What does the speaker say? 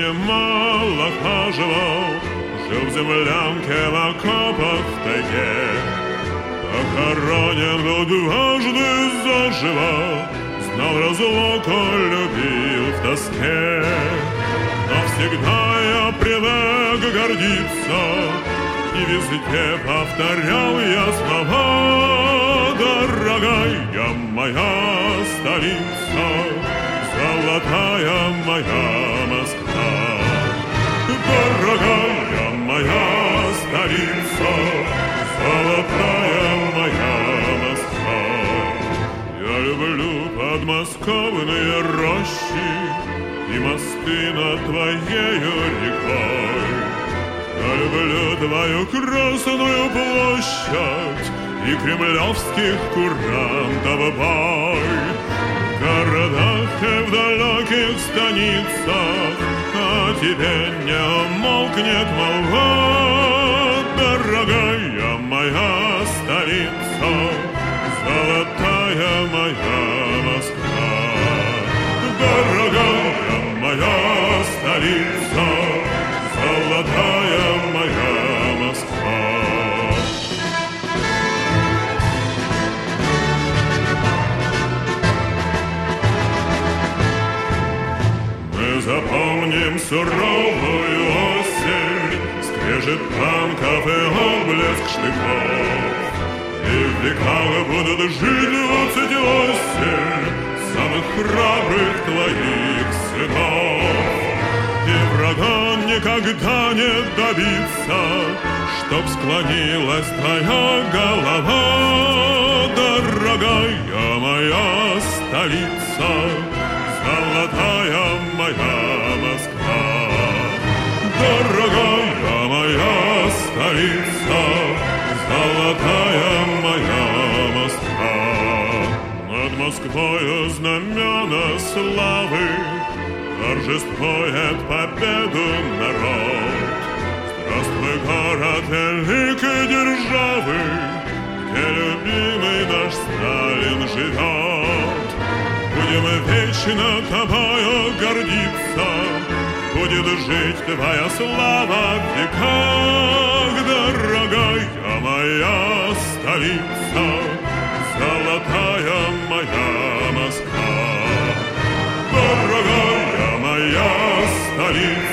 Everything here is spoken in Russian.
немало хаживал, жил в землянке в окопах в тайге. Похоронен был дважды заживо, знал разлуку, любил в тоске. Но всегда я привык гордиться, и везде повторял я слова: дорогая моя столица, золотая моя Москва. Дорогая моя столица, золотая моя Москва. Я люблю подмосковные рощи и мосты над твоею рекой. Я люблю твою Красную площадь и кремлевских курантов бой. В городах и в далеких станицах о тебе не умолкнет молва. Дорогая моя столица, золотая моя Москва. Дорогая моя столица, золотая моя Москва. Мы запомним суровую осень, скрежет танков и отблеск штыков. И в веках будут жить 28 самых храбрых твоих сынов. И врага никогда не добиться, чтоб склонилась твоя голова. Дорогая моя столица, золотая моя Москва. Дорогая моя столица, золотая моя Москва. Над Москвою знамена славы торжествует победу народ. Здравствуй, город великой державы, где любимый наш Сталин живет. Будем вечно тобою гордиться, будет жить твоя слава в веках. Дорогая моя столица, золотая моя Москва. Дорогая моя столица,